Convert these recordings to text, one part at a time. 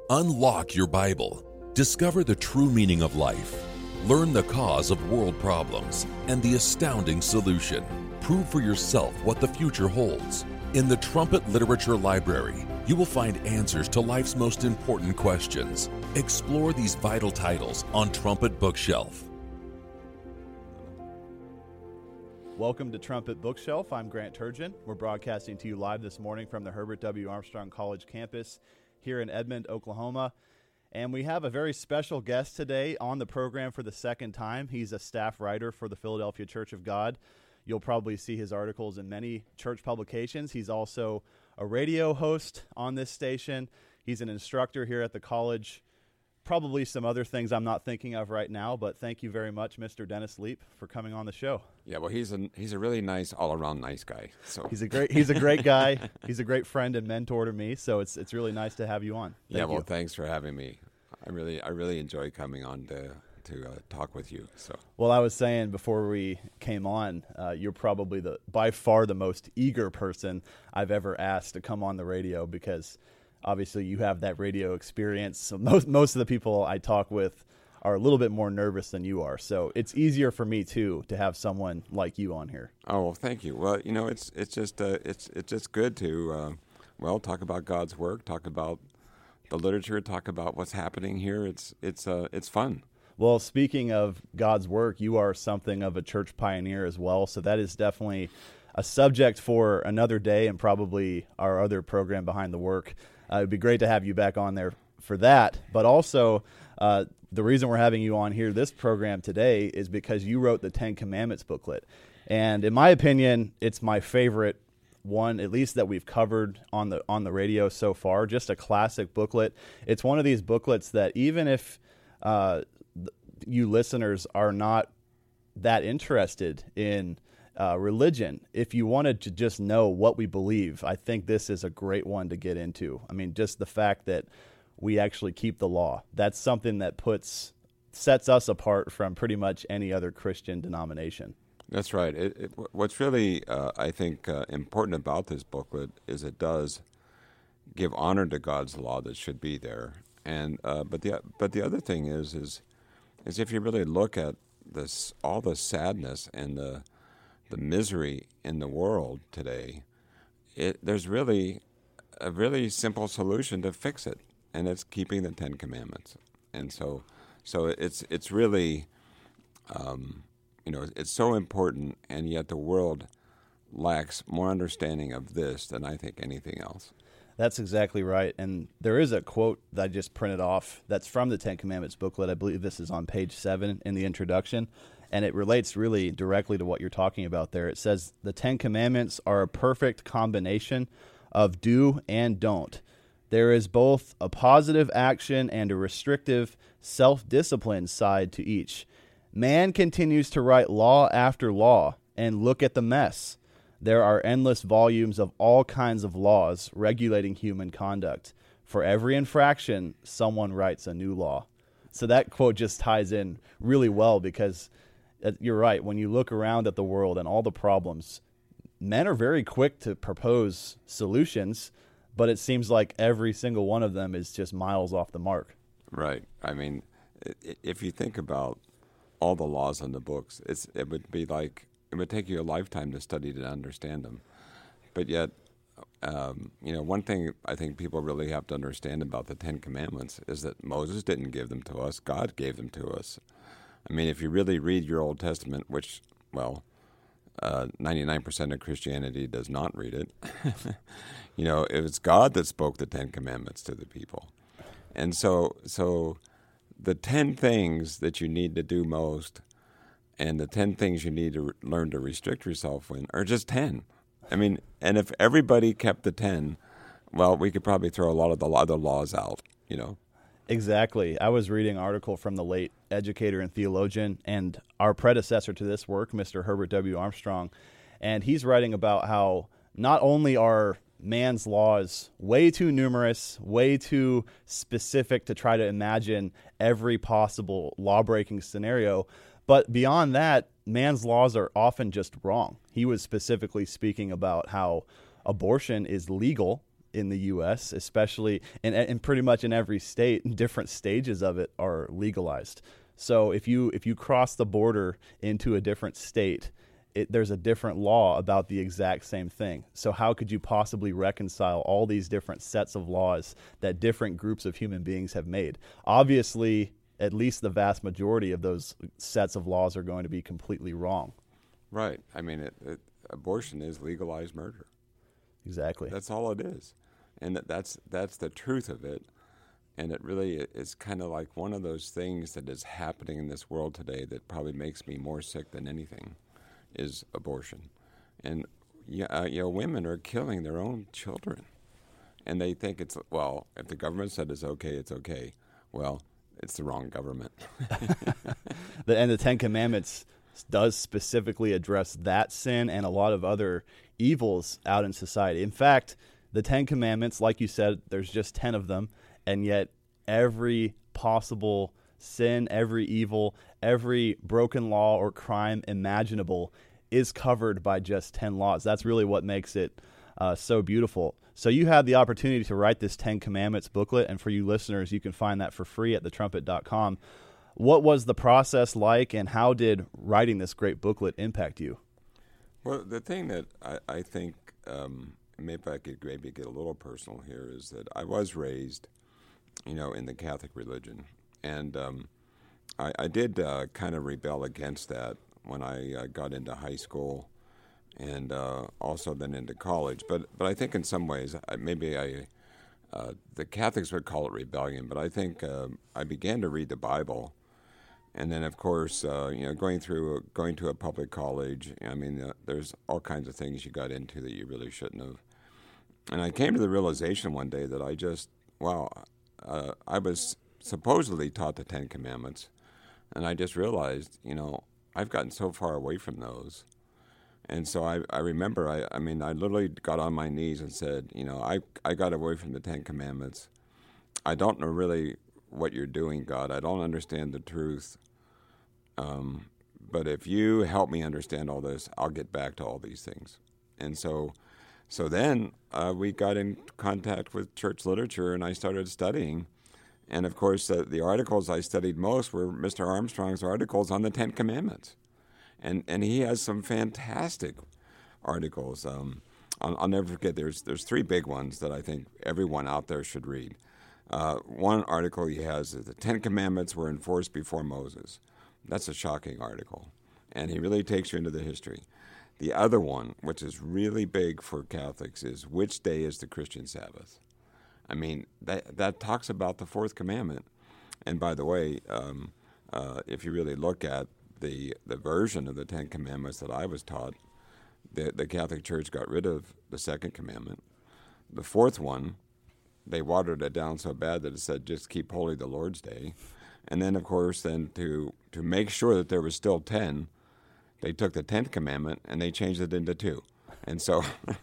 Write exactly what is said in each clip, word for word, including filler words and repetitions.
Unlock your Bible. Discover the true meaning of life. Learn the cause of world problems and the astounding solution. Prove for yourself what the future holds. In the Trumpet Literature Library, you will find answers to life's most important questions. Explore these vital titles on Trumpet Bookshelf. Welcome to Trumpet Bookshelf. I'm Grant Turgeon. We're broadcasting to you live this morning from the Herbert W. Armstrong College campus here in Edmond, Oklahoma. And we have a very special guest today on the program for the second time. He's a staff writer for the Philadelphia Church of God. You'll probably see his articles in many church publications. He's also a radio host on this station. He's an instructor here at the college. Probably some other things I'm not thinking of right now, but thank you very much, Mister Dennis Leap, for coming on the show. Yeah, well, he's a he's a really nice, all-around nice guy. So he's a great he's a great guy. He's a great friend and mentor to me. So it's it's really nice to have you on. Thank yeah, well, you. Thanks for having me. I really I really enjoy coming on to to uh, talk with you. So well, I was saying before we came on, uh, you're probably the by far the most eager person I've ever asked to come on the radio because obviously you have that radio experience. So most most of the people I talk with are a little bit more nervous than you are. So it's easier for me too to have someone like you on here. Oh, well, thank you. Well, you know, it's it's just uh, it's it's just good to uh, well talk about God's work, talk about the literature, talk about what's happening here. It's it's uh, it's fun. Well, speaking of God's work, you are something of a church pioneer as well. So that is definitely a subject for another day and probably our other program, Behind the Work. Uh, it'd be great to have you back on there for that. But also, uh, the reason we're having you on here this program today is because you wrote the Ten Commandments booklet. And in my opinion, it's my favorite one, at least that we've covered on the on the radio so far. Just a classic booklet. It's one of these booklets that even if uh, th- you listeners are not that interested in Uh, religion, if you wanted to just know what we believe, I think this is a great one to get into. I mean, just the fact that we actually keep the law, that's something that puts sets us apart from pretty much any other Christian denomination. That's right. It, it, what's really, uh, I think, uh, important about this booklet is it does give honor to God's law that should be there. And uh, but the but the other thing is is is if you really look at this, all the sadness and the the misery in the world today, it, there's really a really simple solution to fix it, and it's keeping the Ten Commandments. And so, so it's it's really, um, you know, it's so important, and yet the world lacks more understanding of this than I think anything else. That's exactly right. And there is a quote that I just printed off that's from the Ten Commandments booklet. I believe this is on page seven in the introduction. And it relates really directly to what you're talking about there. It says, the Ten Commandments are a perfect combination of do and don't. There is both a positive action and a restrictive self-discipline side to each. Man continues to write law after law, and look at the mess. There are endless volumes of all kinds of laws regulating human conduct. For every infraction, someone writes a new law. So that quote just ties in really well because you're right. When you look around at the world and all the problems, men are very quick to propose solutions, but it seems like every single one of them is just miles off the mark. Right. I mean, if you think about all the laws in the books, it's it would be like it would take you a lifetime to study to understand them. But yet, um, you know, one thing I think people really have to understand about the Ten Commandments is that Moses didn't give them to us; God gave them to us. I mean, if you really read your Old Testament, which, well, uh, ninety-nine percent of Christianity does not read it, you know, it was God that spoke the Ten Commandments to the people. And so so the ten things that you need to do most and the ten things you need to re- learn to restrict yourself in are just ten. I mean, and if everybody kept the ten, well, we could probably throw a lot of the other laws out, you know. Exactly. I was reading an article from the late educator and theologian and our predecessor to this work, Mister Herbert W. Armstrong, and he's writing about how not only are man's laws way too numerous, way too specific to try to imagine every possible law-breaking scenario, but beyond that, man's laws are often just wrong. He was specifically speaking about how abortion is legal in the U S, especially and, and pretty much in every state. Different stages of it are legalized. So if you if you cross the border into a different state, it, there's a different law about the exact same thing. So how could you possibly reconcile all these different sets of laws that different groups of human beings have made? Obviously, at least the vast majority of those sets of laws are going to be completely wrong. Right. I mean, it, it, abortion is legalized murder. Exactly. That's all it is. And that, that's that's the truth of it. And it really is kind of like one of those things that is happening in this world today that probably makes me more sick than anything is abortion. And yeah, uh, you know, women are killing their own children. And they think it's, well, if the government said it's okay, it's okay. Well, it's the wrong government. the, and the Ten Commandments does specifically address that sin and a lot of other evils out in society. In fact, the Ten Commandments, like you said, there's just ten of them. And yet every possible sin, every evil, every broken law or crime imaginable is covered by just ten laws. That's really what makes it uh, so beautiful. So you had the opportunity to write this Ten Commandments booklet, and for you listeners, you can find that for free at the trumpet dot com. What was the process like, and how did writing this great booklet impact you? Well, the thing that I, I think, um, maybe I could maybe get a little personal here, is that I was raised you know, in the Catholic religion. And um, I, I did uh, kind of rebel against that when I uh, got into high school and uh, also then into college. But but I think in some ways, I, maybe I, uh, the Catholics would call it rebellion, but I think uh, I began to read the Bible. And then, of course, uh, you know, going through, going to a public college, I mean, uh, there's all kinds of things you got into that you really shouldn't have. And I came to the realization one day that I just, wow, Uh, I was supposedly taught the Ten Commandments, and I just realized, you know, I've gotten so far away from those. And so I, I remember, I, I mean, I literally got on my knees and said, you know, I, I got away from the Ten Commandments. I don't know really what you're doing, God. I don't understand the truth. Um, but if you help me understand all this, I'll get back to all these things. And so So then uh, we got in contact with church literature, and I started studying. And, of course, uh, the articles I studied most were Mister Armstrong's articles on the Ten Commandments. And and he has some fantastic articles. Um, I'll, I'll never forget, there's, there's three big ones that I think everyone out there should read. Uh, one article he has is the Ten Commandments were enforced before Moses. That's a shocking article. And he really takes you into the history. The other one, which is really big for Catholics, is which day is the Christian Sabbath? I mean, that that talks about the fourth commandment. And by the way, um, uh, if you really look at the the version of the Ten Commandments that I was taught, the, the Catholic Church got rid of the second commandment. The fourth one, they watered it down so bad that it said, just keep holy the Lord's Day. And then, of course, then to, to make sure that there was still ten, they took the tenth commandment and they changed it into two. And so,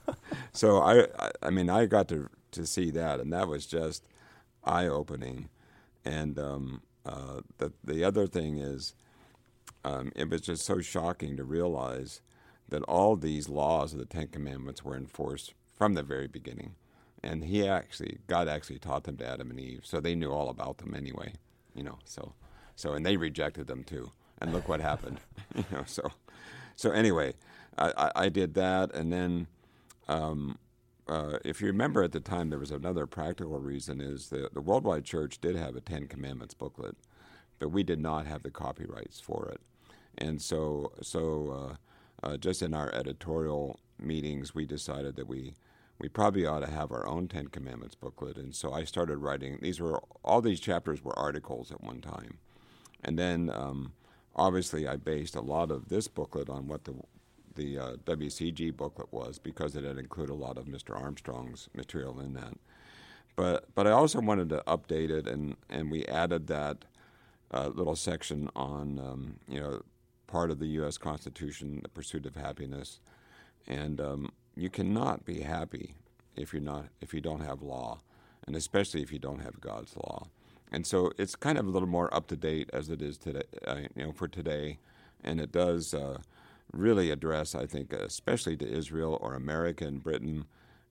so I, I mean, I got to, to see that, and that was just eye-opening. And um, uh, the, the other thing is, um, it was just so shocking to realize that all these laws of the Ten Commandments were enforced from the very beginning. And he actually, God actually taught them to Adam and Eve, so they knew all about them anyway, you know, so, so, and they rejected them too. And look what happened, you know, so, so anyway, I, I, I did that. And then, um, uh, if you remember at the time, there was another practical reason is the, the Worldwide Church did have a Ten Commandments booklet, but we did not have the copyrights for it. And so, so uh, uh, just in our editorial meetings, we decided that we, we probably ought to have our own Ten Commandments booklet. And so I started writing. These were all these chapters were articles at one time. And then, um, obviously, I based a lot of this booklet on what the the uh, W C G booklet was, because it had included a lot of Mister Armstrong's material in that. But but I also wanted to update it, and, and we added that uh, little section on um, you know part of the U S Constitution, the pursuit of happiness, and um, you cannot be happy if you're not if you don't have law, and especially if you don't have God's law. And so it's kind of a little more up to date as it is today, uh, you know, for today, and it does uh, really address, I think, especially to Israel or America and Britain,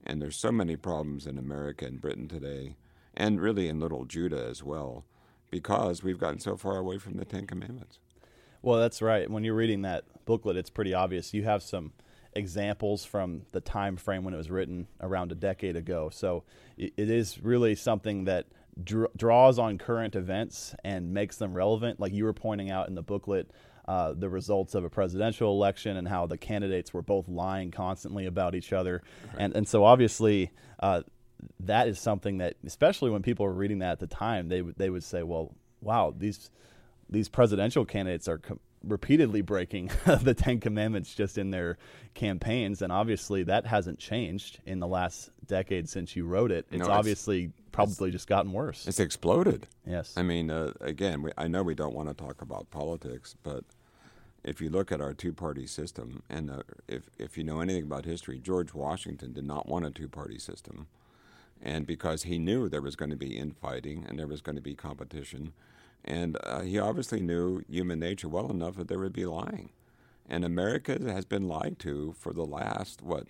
And there's so many problems in America and Britain today, and really in little Judah as well, because we've gotten so far away from the Ten Commandments. Well, that's right. When you're reading that booklet, it's pretty obvious. You have some examples from the time frame when it was written around a decade ago. So it, it is really something that dr- draws on current events and makes them relevant. Like you were pointing out in the booklet, uh, the results of a presidential election and how the candidates were both lying constantly about each other. Right. And, and so obviously uh, that is something that, especially when people were reading that at the time, they, w- they would say, well, wow, these these presidential candidates are com- repeatedly breaking the Ten Commandments just in their campaigns, and obviously that hasn't changed in the last decade since you wrote it. It's no, it's, obviously probably it's, just gotten worse. It's exploded. Yes. I mean, uh, again, we, I know we don't want to talk about politics, but if you look at our two-party system, and uh, if, if you know anything about history, George Washington did not want a two-party system, and because he knew there was going to be infighting and there was going to be competition, and uh, he obviously knew human nature well enough that there would be lying. And America has been lied to for the last, what,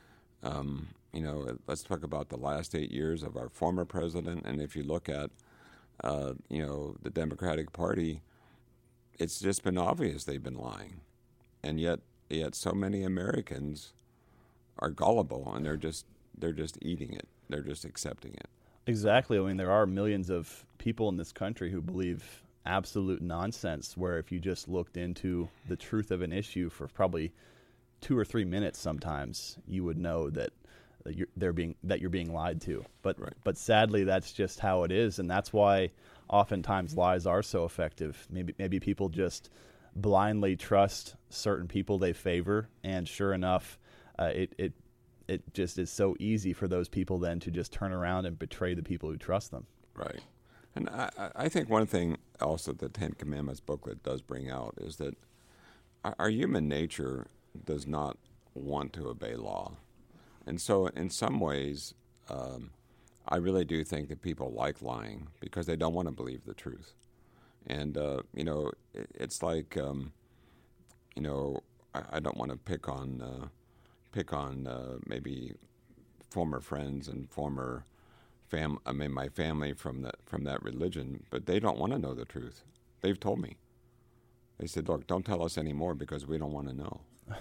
um, you know, let's talk about the last eight years of our former president. And if you look at, uh, you know, the Democratic Party, it's just been obvious they've been lying. And yet, yet so many Americans are gullible, and they're just they're just eating it. They're just accepting it. Exactly. I mean, there are millions of people in this country who believe absolute nonsense, where if you just looked into the truth of an issue for probably two or three minutes sometimes, you would know that you're, they're being, that you're being lied to. But, right. but sadly, that's just how it is, and that's why oftentimes lies are so effective. Maybe, maybe people just blindly trust certain people they favor, and sure enough, uh, it, it it just is so easy for those people then to just turn around and betray the people who trust them. Right. And I, I think one thing else that the Ten Commandments booklet does bring out is that our, our human nature does not want to obey law. And so in some ways, um, I really do think that people like lying because they don't want to believe the truth. And, uh, you know, it, it's like, um, you know, I, I don't want to pick on... Uh, pick on uh, maybe former friends and former fam I mean my family from that from that religion, but they don't want to know the truth. They've told me. They said, look, don't tell us anymore because we don't want to know.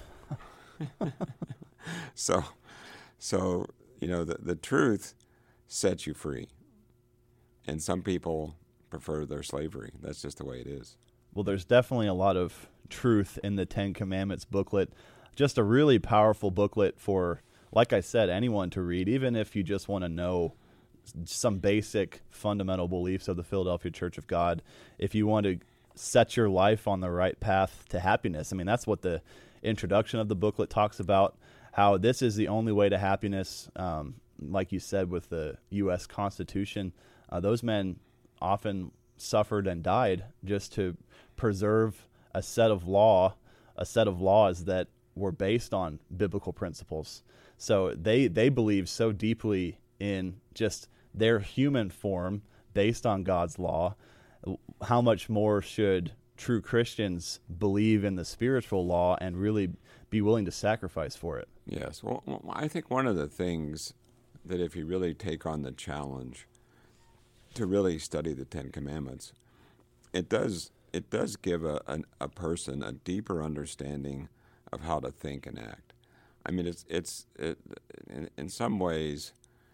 so so you know the the truth sets you free. And some people prefer their slavery. That's just the way it is. Well, there's definitely a lot of truth in the Ten Commandments booklet. Just a really powerful booklet for, like I said, anyone to read, even if you just want to know some basic fundamental beliefs of the Philadelphia Church of God. If you want to set your life on the right path to happiness, I mean, that's what the introduction of the booklet talks about, how this is the only way to happiness. Um, like you said, with the U S Constitution, uh, those men often suffered and died just to preserve a set of law, a set of laws that were based on biblical principles. So they they believe so deeply in just their human form based on God's law. How much more should true Christians believe in the spiritual law and really be willing to sacrifice for it? Yes. Well, I think one of the things that if you really take on the challenge to really study the Ten Commandments, it does it does give a, a, a person a deeper understanding of how to think and act. I mean, it's it's it, in, in some ways,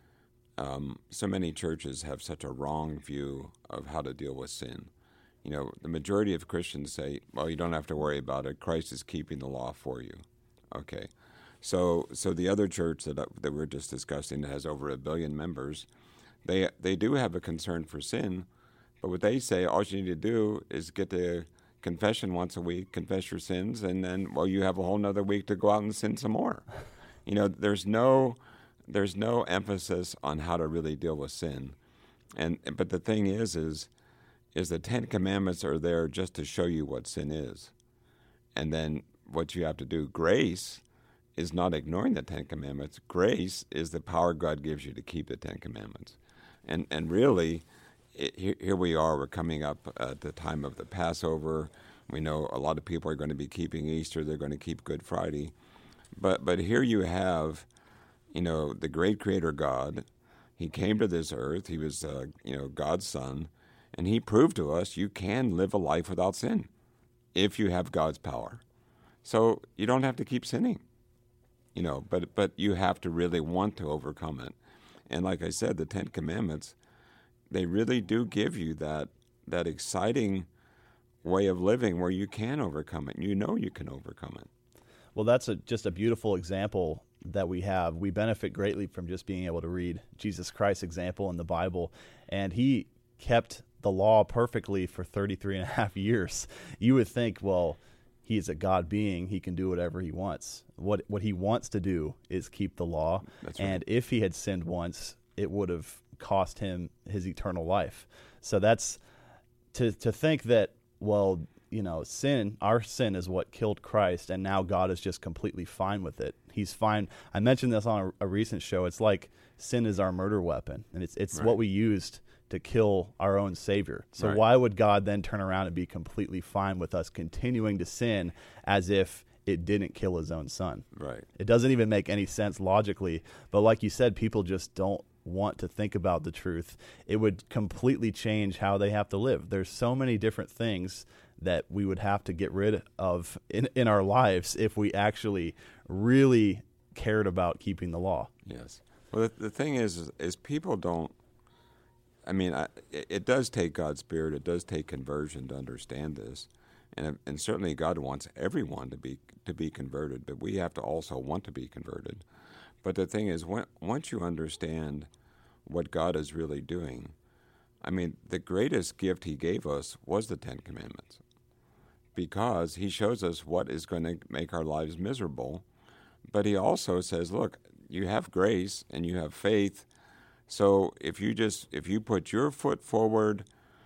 um, so many churches have such a wrong view of how to deal with sin. You know, the majority of Christians say, well, you don't have to worry about it. Christ is keeping the law for you. Okay. So so the other church that that we're just discussing that has over a billion members, they they do have a concern for sin, but what they say, all you need to do is get the confession once a week, confess your sins, and then, well, you have a whole nother week to go out and sin some more. You know, there's no there's no emphasis on how to really deal with sin. And but the thing is, is, is the Ten Commandments are there just to show you what sin is. And then what you have to do, grace, is not ignoring the Ten Commandments. Grace is the power God gives you to keep the Ten Commandments. And and really, It, here, here we are, we're coming up at the time of the Passover. We know a lot of people are going to be keeping Easter. They're going to keep Good Friday. But but here you have, you know, the great creator God, he came to this earth. He was, uh, you know, God's son. And he proved to us you can live a life without sin if you have God's power. So you don't have to keep sinning, you know, but but you have to really want to overcome it. And like I said, the Ten Commandments, they really do give you that that exciting way of living where you can overcome it. You know you can overcome it. Well, that's a, just a beautiful example that we have. We benefit greatly from just being able to read Jesus Christ's example in the Bible. And he kept the law perfectly for thirty-three and a half years. You would think, well, he is a God being. He can do whatever he wants. What what he wants to do is keep the law. That's right. And if he had sinned once, it would have cost him his eternal life. So that's to to think that, well, you know, sin, our sin is what killed Christ, and now God is just completely fine with it. He's fine. I mentioned this on a, a recent show. It's like sin is our murder weapon, and it's it's Right. what we used to kill our own Savior. So Right. why would God then turn around and be completely fine with us continuing to sin as if it didn't kill his own son? Right. It doesn't even make any sense logically. But like you said, people just don't want to think about the truth. It would completely change how they have to live. There's so many different things that we would have to get rid of in, in our lives if we actually really cared about keeping the law. Yes. Well, the, the thing is, is, is people don't, I mean, I, it, it does take God's Spirit. It does take conversion to understand this. And, and certainly God wants everyone to be to be converted, but we have to also want to be converted. But the thing is, when, once you understand what God is really doing, I mean, the greatest gift he gave us was the Ten Commandments, because he shows us what is going to make our lives miserable. But he also says, look, you have grace and you have faith. So if you just if you put your foot forward,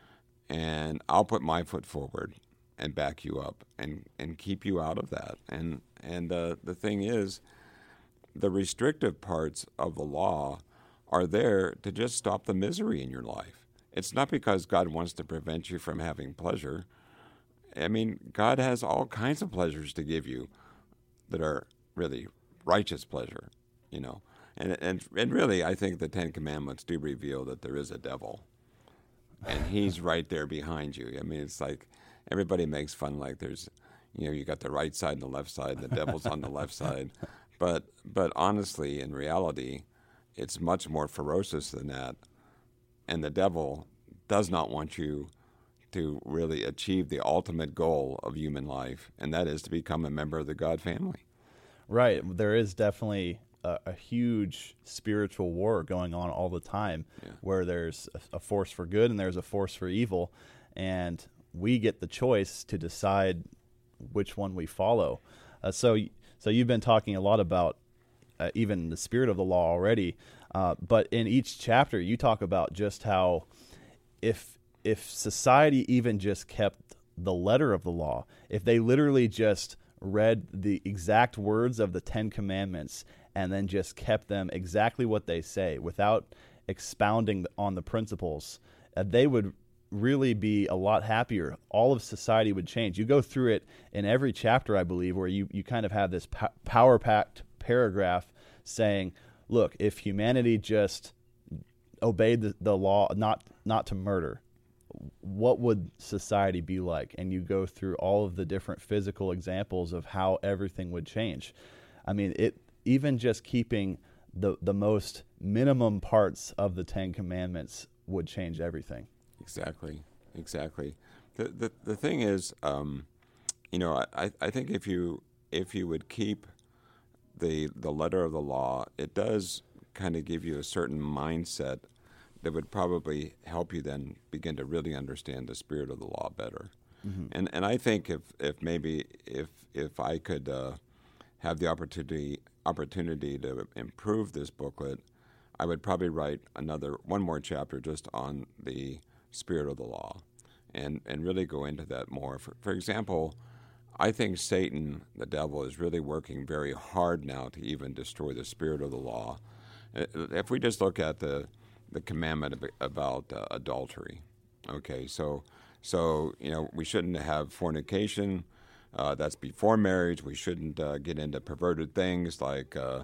and I'll put my foot forward and back you up and, and keep you out of that. And and uh, the thing is, the restrictive parts of the law are there to just stop the misery in your life. It's not because God wants to prevent you from having pleasure. I mean, God has all kinds of pleasures to give you that are really righteous pleasure, you know. And, and and really, I think the Ten Commandments do reveal that there is a devil, and he's right there behind you. I mean, it's like everybody makes fun, like there's, you know, you got the right side and the left side, and the devil's on the left side. But but honestly, in reality, it's much more ferocious than that. And the devil does not want you to really achieve the ultimate goal of human life, and that is to become a member of the God family. Right. There is definitely a, a huge spiritual war going on all the time, Yeah. where there's a, a force for good and there's a force for evil, and we get the choice to decide which one we follow. Uh, so, so you've been talking a lot about uh, even the spirit of the law already, uh, but in each chapter you talk about just how if if society even just kept the letter of the law, if they literally just read the exact words of the Ten Commandments and then just kept them exactly what they say without expounding on the principles, uh, they would really be a lot happier. All of society would change. You go through it in every chapter, I believe, where you, you kind of have this po- power-packed paragraph saying, look, if humanity just obeyed the, the law not not to murder, what would society be like? And you go through all of the different physical examples of how everything would change. I mean, it even just keeping the the most minimum parts of the Ten Commandments would change everything. Exactly, exactly. The the, the thing is, um, you know, I, I think if you if you would keep the the letter of the law, it does kind of give you a certain mindset that would probably help you then begin to really understand the spirit of the law better. Mm-hmm. And and I think if, if maybe if if I could uh, have the opportunity opportunity to improve this booklet, I would probably write another one more chapter just on the spirit of the law, and and really go into that more. For, for example, I think Satan, the devil, is really working very hard now to even destroy the spirit of the law. If we just look at the the commandment about uh, adultery, okay, so so you know we shouldn't have fornication. Uh, that's before marriage. We shouldn't uh, get into perverted things like uh,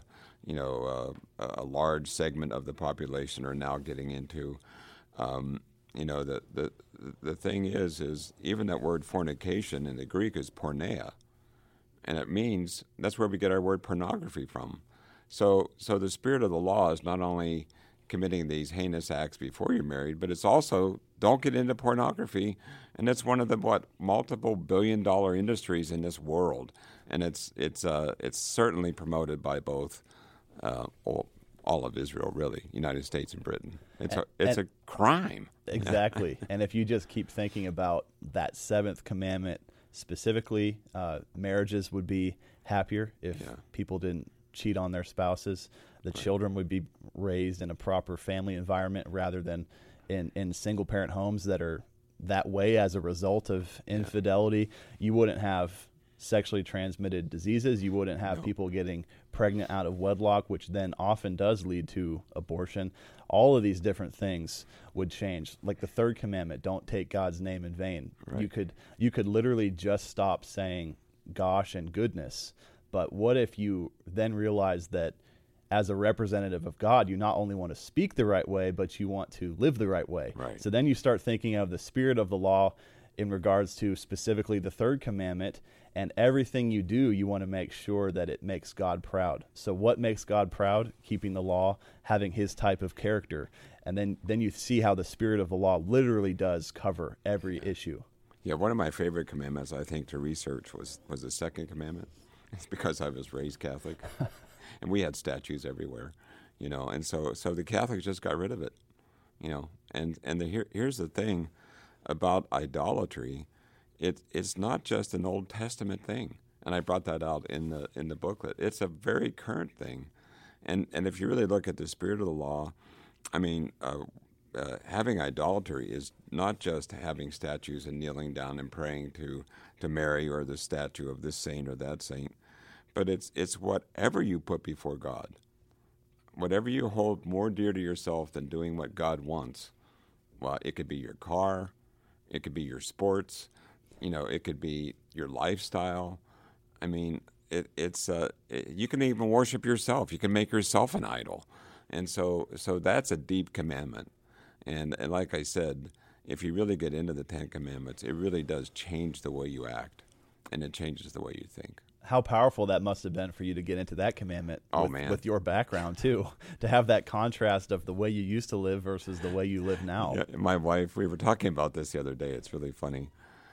you know, uh, a large segment of the population are now getting into. Um, you know, the, the the thing is, is even that word fornication in the Greek is porneia, and it means, that's where we get our word pornography from. So, so the spirit of the law is not only committing these heinous acts before you're married, but it's also don't get into pornography, and it's one of the what multiple billion dollar industries in this world, and it's it's uh, it's certainly promoted by both uh, all, all of Israel, really, United States and Britain. It's and, a it's and, a crime. Exactly, and if you just keep thinking about that seventh commandment specifically, uh, marriages would be happier if yeah. people didn't cheat on their spouses. The right. children would be raised in a proper family environment rather than in, in single-parent homes that are that way as a result of infidelity. Yeah. You wouldn't have sexually transmitted diseases. You wouldn't have no. people getting pregnant out of wedlock, which then often does lead to abortion. All of these different things would change. Like the third commandment, don't take God's name in vain. Right. You could you could literally just stop saying gosh and goodness. But what if you then realize that as a representative of God, you not only want to speak the right way, but you want to live the right way. Right. So then you start thinking of the spirit of the law in regards to specifically the third commandment, and everything you do, you want to make sure that it makes God proud. So what makes God proud? Keeping the law, having his type of character. And then, then you see how the spirit of the law literally does cover every issue. Yeah, one of my favorite commandments, I think, to research was, was the second commandment. It's because I was raised Catholic. And we had statues everywhere, you know, and so so the Catholics just got rid of it, you know. And and the, here here's the thing about idolatry, it it's not just an Old Testament thing, and I brought that out in the in the booklet. It's a very current thing, and and if you really look at the spirit of the law, I mean, uh, uh, having idolatry is not just having statues and kneeling down and praying to to Mary or the statue of this saint or that saint. But it's it's whatever you put before God, whatever you hold more dear to yourself than doing what God wants. Well, it could be your car, it could be your sports, you know, it could be your lifestyle. I mean, it, it's uh, it, you can even worship yourself. You can make yourself an idol, and so so that's a deep commandment. And and like I said, if you really get into the Ten Commandments, it really does change the way you act, and it changes the way you think. How powerful that must have been for you to get into that commandment oh, with, man. with your background, too, to have that contrast of the way you used to live versus the way you live now. Yeah, my wife, we were talking about this the other day. It's really funny.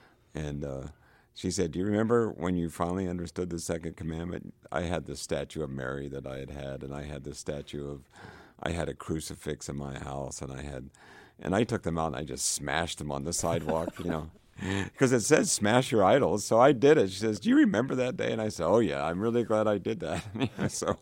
And uh, she said, do you remember when you finally understood the second commandment? I had this statue of Mary that I had had, and I had this statue of, I had a crucifix in my house, and I had, and I took them out and I just smashed them on the sidewalk, you know. Because it says smash your idols, so I did it. She says, do you remember that day? And I said, oh, yeah, I'm really glad I did that. so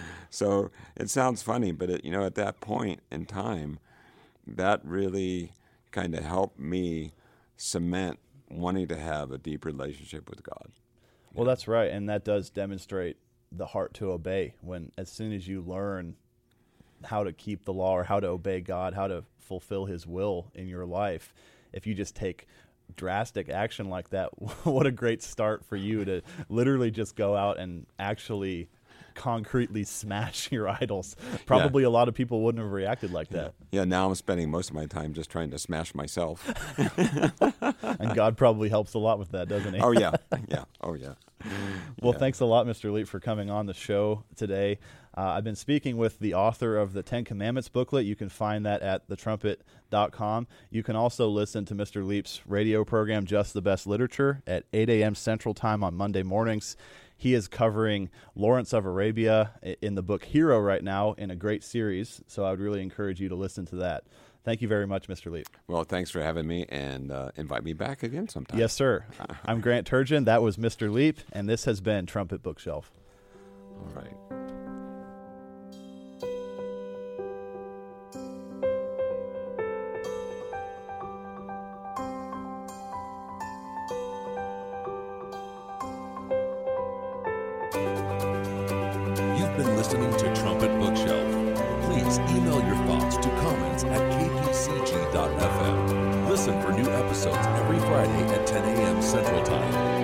so it sounds funny, but, it, you know, at that point in time, that really kind of helped me cement wanting to have a deep relationship with God. Well, that's right, and that does demonstrate the heart to obey. When as soon as you learn how to keep the law or how to obey God, how to fulfill his will in your life, if you just take drastic action like that, what a great start for you to literally just go out and actually concretely smash your idols. Probably yeah. a lot of people wouldn't have reacted like that. Yeah. yeah, now I'm spending most of my time just trying to smash myself. And God probably helps a lot with that, doesn't he? Oh, yeah. Yeah. Oh, yeah. Well, yeah. thanks a lot, Mister Leap, for coming on the show today. Uh, I've been speaking with the author of the Ten Commandments booklet. You can find that at the trumpet dot com. You can also listen to Mister Leap's radio program, Just the Best Literature, at eight a.m. Central Time on Monday mornings. He is covering Lawrence of Arabia in the book Hero right now in a great series, so I would really encourage you to listen to that. Thank you very much, Mister Leap. Well, thanks for having me, and uh, invite me back again sometime. Yes, sir. I'm Grant Turgeon. That was Mister Leap, and this has been Trumpet Bookshelf. All right. You've been listening to Trumpet Bookshelf. Please email your thoughts to comments at k p c g dot f m. Listen for new episodes every Friday at ten a.m. Central Time.